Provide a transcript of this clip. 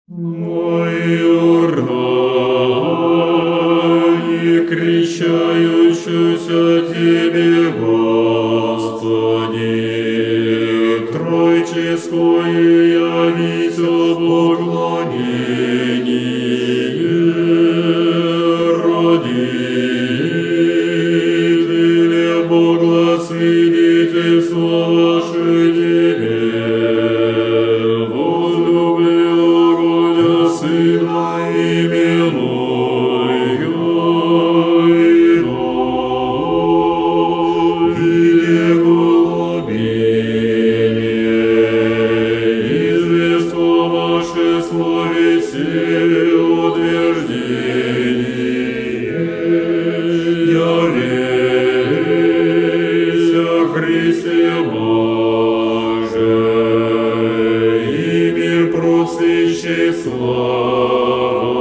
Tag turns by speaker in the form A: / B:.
A: Мою рай, крещающуюся Тебе, Господи, Тройческое явися поклонение, родители, благосвидетельство ваше Тебе, возлюбила Сына именуя, виде голубине, известно ваше слове все утверждение, явися Христе Боже, и мир просвещай слава.